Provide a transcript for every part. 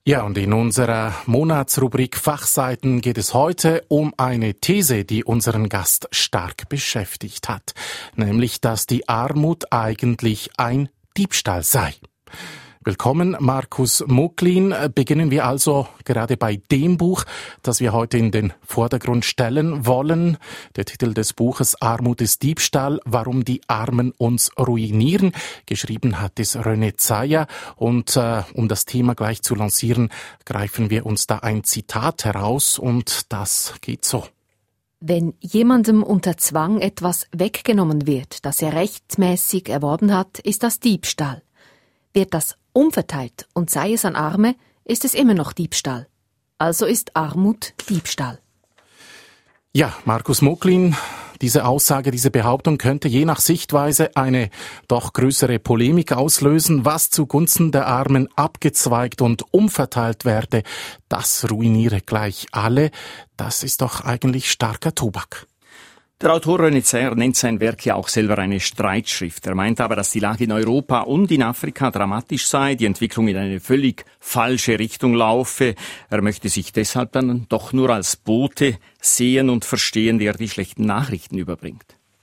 Ja, und in unserer Monatsrubrik Fachseiten geht es heute um eine These, die unseren Gast stark beschäftigt hat, nämlich, dass die Armut eigentlich ein Diebstahl sei. Willkommen, Markus Mucklin. Beginnen wir also gerade bei dem Buch, das wir heute in den Vordergrund stellen wollen. Der Titel des Buches Armut ist Diebstahl, warum die Armen uns ruinieren. Geschrieben hat es René Zeyer. Und um das Thema gleich zu lancieren, greifen wir uns da ein Zitat heraus und das geht so. Wenn jemandem unter Zwang etwas weggenommen wird, das er rechtmäßig erworben hat, ist das Diebstahl. Wird das umverteilt und sei es an Arme, ist es immer noch Diebstahl. Also ist Armut Diebstahl. Ja, Markus Mucklin, diese Aussage, diese Behauptung könnte je nach Sichtweise eine doch größere Polemik auslösen. Was zugunsten der Armen abgezweigt und umverteilt werde, das ruiniere gleich alle. Das ist doch eigentlich starker Tobak. Der Autor René Zeyer nennt sein Werk ja auch selber eine Streitschrift. Er meint aber, dass die Lage in Europa und in Afrika dramatisch sei, die Entwicklung in eine völlig falsche Richtung laufe. Er möchte sich deshalb dann doch nur als Bote sehen und verstehen, der die schlechten Nachrichten überbringt.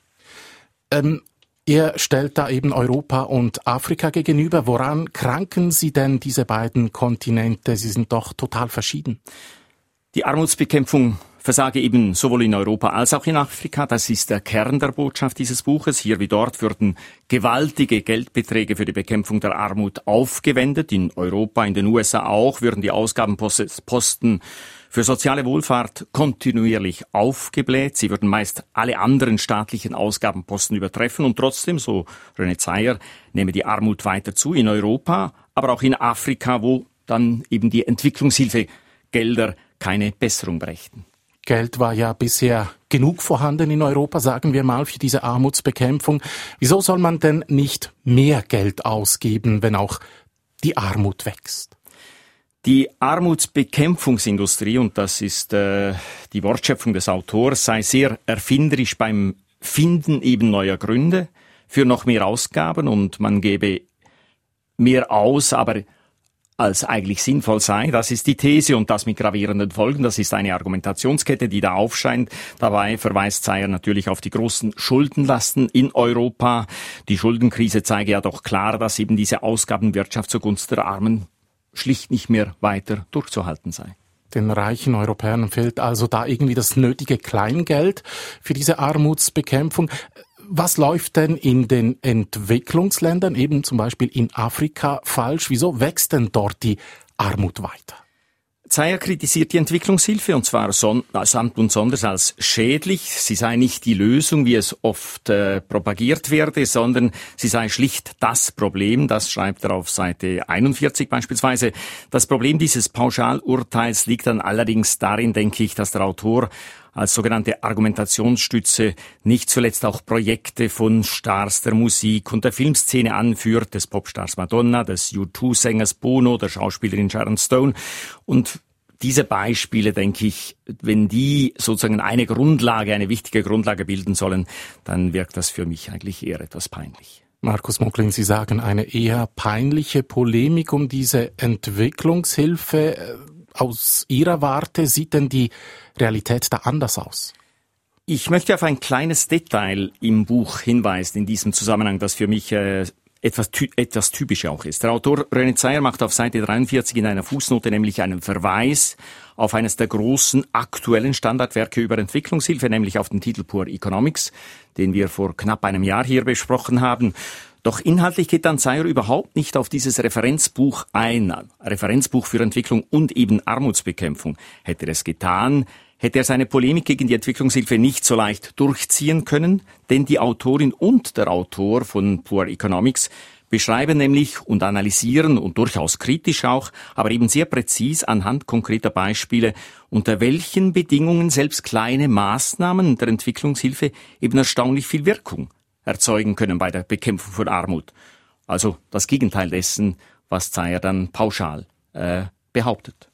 Er stellt da eben Europa und Afrika gegenüber. Woran kranken Sie denn diese beiden Kontinente? Sie sind doch total verschieden. Die Armutsbekämpfung versage eben sowohl in Europa als auch in Afrika. Das ist der Kern der Botschaft dieses Buches. Hier wie dort würden gewaltige Geldbeträge für die Bekämpfung der Armut aufgewendet. In Europa, in den USA auch, würden die Ausgabenposten für soziale Wohlfahrt kontinuierlich aufgebläht. Sie würden meist alle anderen staatlichen Ausgabenposten übertreffen. Und trotzdem, so René Zeyer, nehme die Armut weiter zu in Europa, aber auch in Afrika, wo dann eben die Entwicklungshilfegelder keine Besserung brächten. Geld war ja bisher genug vorhanden in Europa, sagen wir mal, für diese Armutsbekämpfung. Wieso soll man denn nicht mehr Geld ausgeben, wenn auch die Armut wächst? Die Armutsbekämpfungsindustrie, und das ist die Wortschöpfung des Autors, sei sehr erfinderisch beim Finden eben neuer Gründe für noch mehr Ausgaben und man gebe mehr aus, aber als eigentlich sinnvoll sei. Das ist die These und das mit gravierenden Folgen. Das ist eine Argumentationskette, die da aufscheint. Dabei verweist Zeyer natürlich auf die großen Schuldenlasten in Europa. Die Schuldenkrise zeige ja doch klar, dass eben diese Ausgabenwirtschaft zugunsten der Armen schlicht nicht mehr weiter durchzuhalten sei. Den reichen Europäern fehlt also da irgendwie das nötige Kleingeld für diese Armutsbekämpfung. Was läuft denn in den Entwicklungsländern, eben zum Beispiel in Afrika, falsch? Wieso wächst denn dort die Armut weiter? Zeyer kritisiert die Entwicklungshilfe und zwar samt und sonders als schädlich. Sie sei nicht die Lösung, wie es oft propagiert werde, sondern sie sei schlicht das Problem. Das schreibt er auf Seite 41 beispielsweise. Das Problem dieses Pauschalurteils liegt dann allerdings darin, denke ich, dass der Autor als sogenannte Argumentationsstütze nicht zuletzt auch Projekte von Stars der Musik und der Filmszene anführt, des Popstars Madonna, des U2-Sängers Bono, der Schauspielerin Sharon Stone. Und diese Beispiele, denke ich, wenn die sozusagen eine wichtige Grundlage bilden sollen, dann wirkt das für mich eigentlich eher etwas peinlich. Markus Mucklin, Sie sagen eine eher peinliche Polemik um diese Entwicklungshilfe. Aus Ihrer Warte sieht denn die Realität da anders aus? Ich möchte auf ein kleines Detail im Buch hinweisen in diesem Zusammenhang, das für mich etwas typisch auch ist. Der Autor René Zeyer macht auf Seite 43 in einer Fußnote nämlich einen Verweis auf eines der großen aktuellen Standardwerke über Entwicklungshilfe, nämlich auf den Titel Poor Economics, den wir vor knapp einem Jahr hier besprochen haben. Doch inhaltlich geht dann Zeyer überhaupt nicht auf dieses Referenzbuch ein. Referenzbuch für Entwicklung und eben Armutsbekämpfung. Hätte er es getan, hätte er seine Polemik gegen die Entwicklungshilfe nicht so leicht durchziehen können, denn die Autorin und der Autor von Poor Economics beschreiben nämlich und analysieren und durchaus kritisch auch, aber eben sehr präzis anhand konkreter Beispiele, unter welchen Bedingungen selbst kleine Maßnahmen der Entwicklungshilfe eben erstaunlich viel Wirkung erzeugen können bei der Bekämpfung von Armut. Also das Gegenteil dessen, was Zeyer dann pauschal behauptet.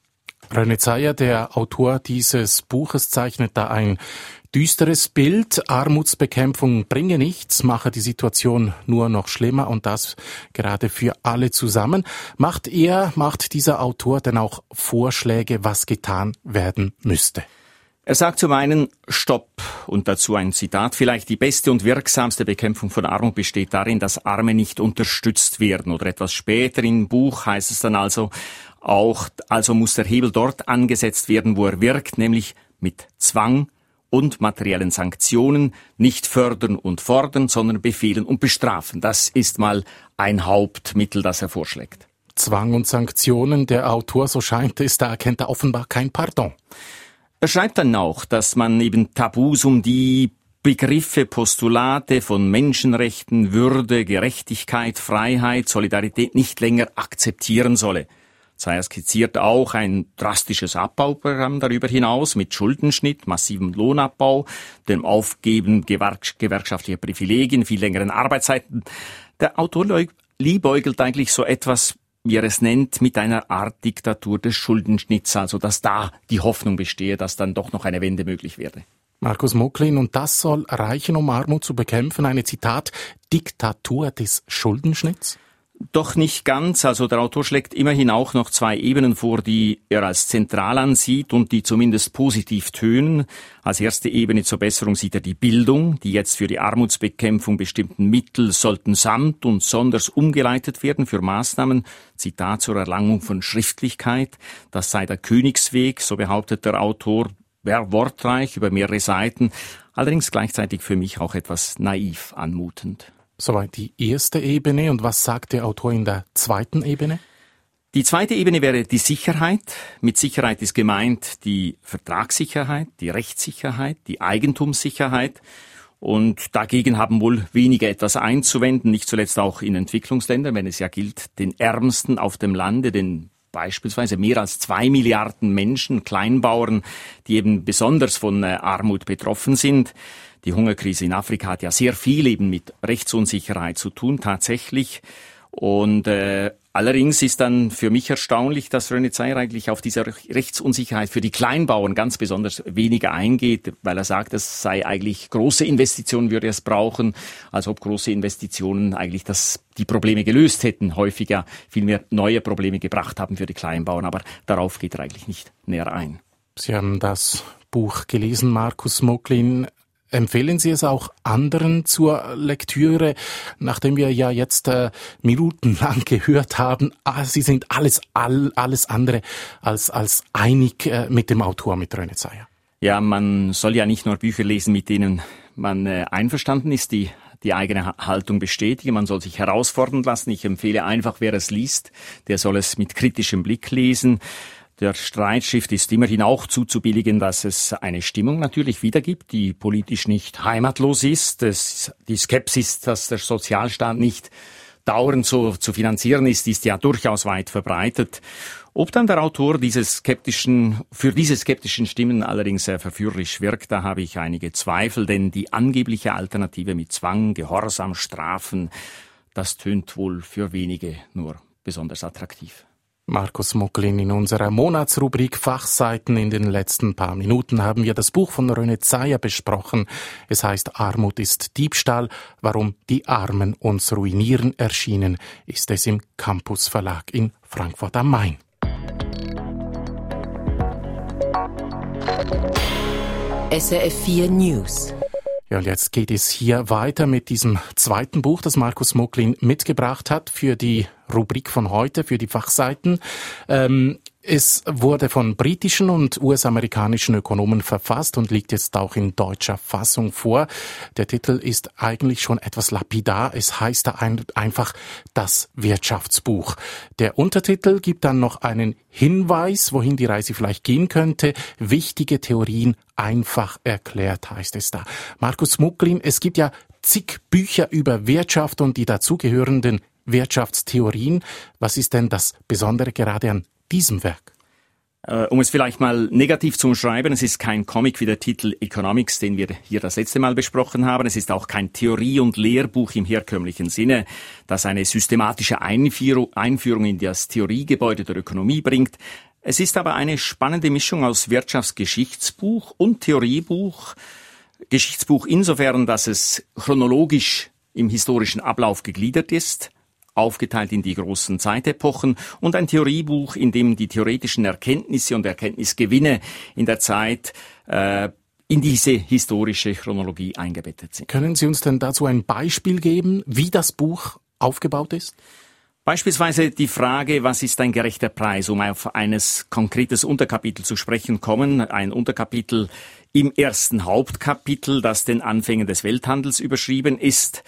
René Zeyer, der Autor dieses Buches, zeichnet da ein düsteres Bild. Armutsbekämpfung bringe nichts, mache die Situation nur noch schlimmer und das gerade für alle zusammen. Macht dieser Autor denn auch Vorschläge, was getan werden müsste? Er sagt zum einen Stopp und dazu ein Zitat vielleicht: Die beste und wirksamste Bekämpfung von Armut besteht darin, dass Arme nicht unterstützt werden. Oder etwas später im Buch heißt es dann also muss der Hebel dort angesetzt werden, wo er wirkt, nämlich mit Zwang und materiellen Sanktionen, nicht fördern und fordern, sondern befehlen und bestrafen. Das ist mal ein Hauptmittel, das er vorschlägt. Zwang und Sanktionen, der Autor, so scheint es, da erkennt er offenbar kein Pardon. Er schreibt dann auch, dass man eben Tabus um die Begriffe, Postulate von Menschenrechten, Würde, Gerechtigkeit, Freiheit, Solidarität nicht länger akzeptieren solle. Zeyer skizziert auch ein drastisches Abbauprogramm darüber hinaus mit Schuldenschnitt, massivem Lohnabbau, dem Aufgeben gewerkschaftlicher Privilegien, viel längeren Arbeitszeiten. Der Autor liebäugelt eigentlich so etwas, wie er es nennt, mit einer Art Diktatur des Schuldenschnitts, also dass da die Hoffnung bestehe, dass dann doch noch eine Wende möglich werde. Markus Mocklin, und das soll reichen, um Armut zu bekämpfen, eine, Zitat, Diktatur des Schuldenschnitts? Doch nicht ganz. Also der Autor schlägt immerhin auch noch 2 Ebenen vor, die er als zentral ansieht und die zumindest positiv tönen. Als erste Ebene zur Besserung sieht er die Bildung. Die jetzt für die Armutsbekämpfung bestimmten Mittel sollten samt und sonders umgeleitet werden für Maßnahmen, Zitat, zur Erlangung von Schriftlichkeit. Das sei der Königsweg, so behauptet der Autor, wäre wortreich über mehrere Seiten, allerdings gleichzeitig für mich auch etwas naiv anmutend. Soweit die erste Ebene. Und was sagt der Autor in der zweiten Ebene? Die zweite Ebene wäre die Sicherheit. Mit Sicherheit ist gemeint die Vertragssicherheit, die Rechtssicherheit, die Eigentumssicherheit. Und dagegen haben wohl wenige etwas einzuwenden, nicht zuletzt auch in Entwicklungsländern, wenn es ja gilt, den Ärmsten auf dem Lande, den beispielsweise mehr als 2 Milliarden Menschen, Kleinbauern, die eben besonders von Armut betroffen sind. Die Hungerkrise in Afrika hat ja sehr viel eben mit Rechtsunsicherheit zu tun, tatsächlich. Und allerdings ist dann für mich erstaunlich, dass René Zeyer eigentlich auf diese Rechtsunsicherheit für die Kleinbauern ganz besonders weniger eingeht, weil er sagt, es sei eigentlich große Investitionen würde es brauchen, als ob große Investitionen eigentlich die Probleme gelöst hätten, häufig ja viel mehr neue Probleme gebracht haben für die Kleinbauern. Aber darauf geht er eigentlich nicht näher ein. Sie haben das Buch gelesen, Markus Mocklin. Empfehlen Sie es auch anderen zur Lektüre, nachdem wir ja jetzt minutenlang gehört haben, Sie sind alles andere als einig mit dem Autor, mit René Zeyer? Ja, man soll ja nicht nur Bücher lesen, mit denen man einverstanden ist, die eigene Haltung bestätigen. Man soll sich herausfordern lassen. Ich empfehle einfach, wer es liest, der soll es mit kritischem Blick lesen. Der Streitschrift ist immerhin auch zuzubilligen, dass es eine Stimmung natürlich wiedergibt, die politisch nicht heimatlos ist. Die Skepsis, dass der Sozialstaat nicht dauernd so zu finanzieren ist ja durchaus weit verbreitet. Ob dann der Autor für diese skeptischen Stimmen allerdings verführerisch wirkt, da habe ich einige Zweifel, denn die angebliche Alternative mit Zwang, Gehorsam, Strafen, das tönt wohl für wenige nur besonders attraktiv. Markus Mocklin, in unserer Monatsrubrik Fachseiten in den letzten paar Minuten haben wir das Buch von René Zeyer besprochen. Es heißt Armut ist Diebstahl, warum die Armen uns ruinieren. Erschienen ist es im Campus Verlag in Frankfurt am Main. SRF 4 News. Ja, und jetzt geht es hier weiter mit diesem zweiten Buch, das Markus Mocklin mitgebracht hat für die Rubrik von heute, für die Fachseiten. Es wurde von britischen und US-amerikanischen Ökonomen verfasst und liegt jetzt auch in deutscher Fassung vor. Der Titel ist eigentlich schon etwas lapidar. Es heißt da einfach das Wirtschaftsbuch. Der Untertitel gibt dann noch einen Hinweis, wohin die Reise vielleicht gehen könnte. Wichtige Theorien einfach erklärt, heißt es da. Markus Mocklin, es gibt ja zig Bücher über Wirtschaft und die dazugehörenden Wirtschaftstheorien. Was ist denn das Besondere gerade an diesem Werk? Um es vielleicht mal negativ zu umschreiben, es ist kein Comic wie der Titel Economics, den wir hier das letzte Mal besprochen haben. Es ist auch kein Theorie- und Lehrbuch im herkömmlichen Sinne, das eine systematische Einführung in das Theoriegebäude der Ökonomie bringt. Es ist aber eine spannende Mischung aus Wirtschaftsgeschichtsbuch und Theoriebuch. Geschichtsbuch insofern, dass es chronologisch im historischen Ablauf gegliedert ist, aufgeteilt in die großen Zeitepochen, und ein Theoriebuch, in dem die theoretischen Erkenntnisse und Erkenntnisgewinne in der Zeit in diese historische Chronologie eingebettet sind. Können Sie uns denn dazu ein Beispiel geben, wie das Buch aufgebaut ist? Beispielsweise die Frage, was ist ein gerechter Preis, um auf eines konkretes Unterkapitel zu sprechen kommen. Ein Unterkapitel im ersten Hauptkapitel, das den Anfängen des Welthandels überschrieben ist.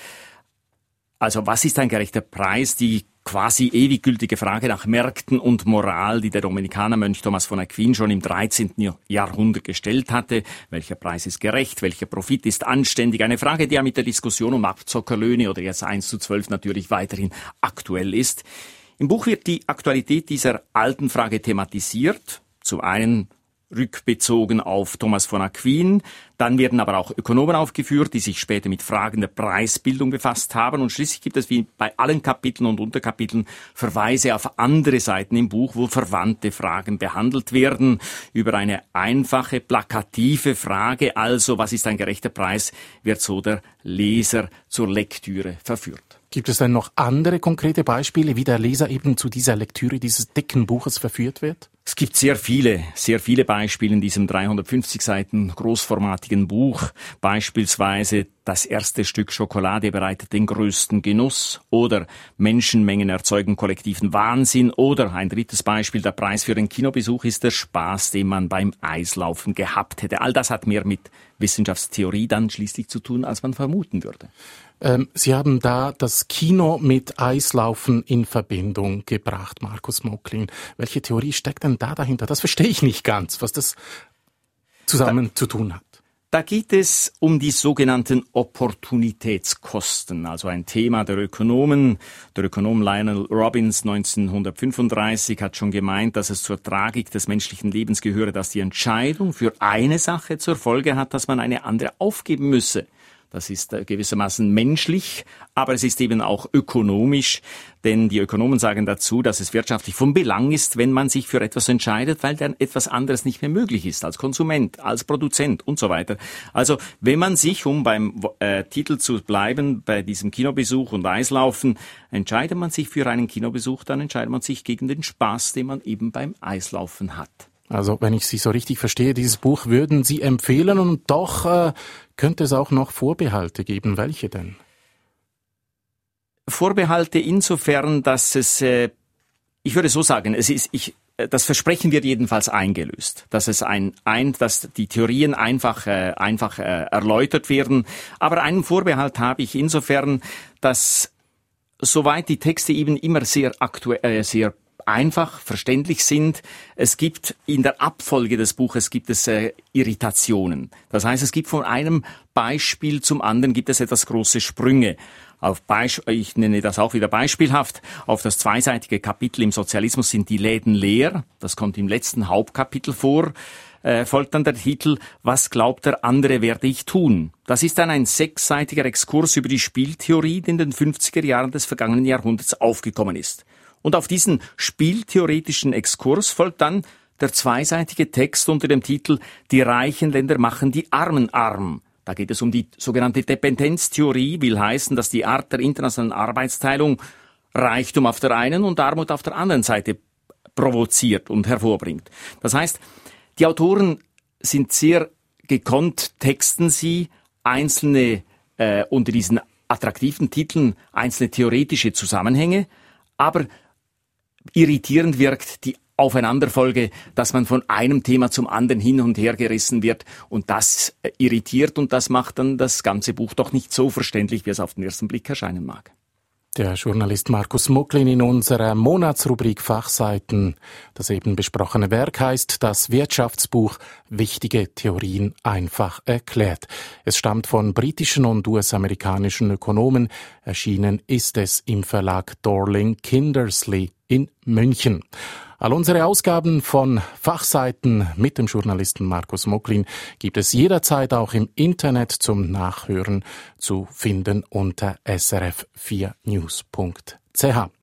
Also was ist ein gerechter Preis? Die quasi ewig gültige Frage nach Märkten und Moral, die der Dominikanermönch Thomas von Aquin schon im 13. Jahrhundert gestellt hatte. Welcher Preis ist gerecht? Welcher Profit ist anständig? Eine Frage, die ja mit der Diskussion um Abzockerlöhne oder jetzt 1:12 natürlich weiterhin aktuell ist. Im Buch wird die Aktualität dieser alten Frage thematisiert. Zum einen rückbezogen auf Thomas von Aquin. Dann werden aber auch Ökonomen aufgeführt, die sich später mit Fragen der Preisbildung befasst haben. Und schließlich gibt es wie bei allen Kapiteln und Unterkapiteln Verweise auf andere Seiten im Buch, wo verwandte Fragen behandelt werden. Über eine einfache, plakative Frage, also was ist ein gerechter Preis, wird so der Leser zur Lektüre verführt. Gibt es denn noch andere konkrete Beispiele, wie der Leser eben zu dieser Lektüre dieses dicken Buches verführt wird? Es gibt sehr viele Beispiele in diesem 350 Seiten großformatigen Buch. Beispielsweise das erste Stück Schokolade bereitet den größten Genuss oder Menschenmengen erzeugen kollektiven Wahnsinn oder ein drittes Beispiel, der Preis für den Kinobesuch ist der Spaß, den man beim Eislaufen gehabt hätte. All das hat mehr mit Wissenschaftstheorie dann schließlich zu tun, als man vermuten würde. Sie haben da das Kino mit Eislaufen in Verbindung gebracht, Markus Mocklin. Welche Theorie steckt denn da dahinter? Das verstehe ich nicht ganz, was das zusammen zu tun hat. Da geht es um die sogenannten Opportunitätskosten, also ein Thema der Ökonomen. Der Ökonom Lionel Robbins 1935 hat schon gemeint, dass es zur Tragik des menschlichen Lebens gehöre, dass die Entscheidung für eine Sache zur Folge hat, dass man eine andere aufgeben müsse. Das ist gewissermaßen menschlich, aber es ist eben auch ökonomisch, denn die Ökonomen sagen dazu, dass es wirtschaftlich von Belang ist, wenn man sich für etwas entscheidet, weil dann etwas anderes nicht mehr möglich ist, als Konsument, als Produzent und so weiter. Also wenn man sich, um beim Titel zu bleiben, bei diesem Kinobesuch und Eislaufen, entscheidet man sich für einen Kinobesuch, dann entscheidet man sich gegen den Spaß, den man eben beim Eislaufen hat. Also, wenn ich Sie so richtig verstehe, dieses Buch würden Sie empfehlen und doch könnte es auch noch Vorbehalte geben. Welche denn? Vorbehalte insofern, dass es, ich würde so sagen, das Versprechen wird jedenfalls eingelöst, dass dass die Theorien einfach erläutert werden. Aber einen Vorbehalt habe ich insofern, dass soweit die Texte eben immer sehr einfach, verständlich sind. Es gibt in der Abfolge des Buches Irritationen. Das heißt, es gibt von einem Beispiel zum anderen gibt es etwas große Sprünge. Ich nenne das auch wieder beispielhaft. Auf das zweiseitige Kapitel im Sozialismus sind die Läden leer. Das kommt im letzten Hauptkapitel vor. Folgt dann der Titel, was glaubt der andere werde ich tun? Das ist dann ein 6-seitiger Exkurs über die Spieltheorie, die in den 50er Jahren des vergangenen Jahrhunderts aufgekommen ist. Und auf diesen spieltheoretischen Exkurs folgt dann der zweiseitige Text unter dem Titel Die reichen Länder machen die Armen arm. Da geht es um die sogenannte Dependenztheorie, will heißen, dass die Art der internationalen Arbeitsteilung Reichtum auf der einen und Armut auf der anderen Seite provoziert und hervorbringt. Das heißt, die Autoren sind sehr gekonnt, texten sie einzelne unter diesen attraktiven Titeln einzelne theoretische Zusammenhänge, aber irritierend wirkt die Aufeinanderfolge, dass man von einem Thema zum anderen hin und her gerissen wird und das irritiert und das macht dann das ganze Buch doch nicht so verständlich, wie es auf den ersten Blick erscheinen mag. Der Journalist Markus Mocklin in unserer Monatsrubrik Fachseiten. Das eben besprochene Werk heißt das Wirtschaftsbuch Wichtige Theorien einfach erklärt. Es stammt von britischen und US-amerikanischen Ökonomen. Erschienen ist es im Verlag Dorling Kindersley in München. All unsere Ausgaben von Fachseiten mit dem Journalisten Markus Mocklin gibt es jederzeit auch im Internet zum Nachhören zu finden unter srf4news.ch.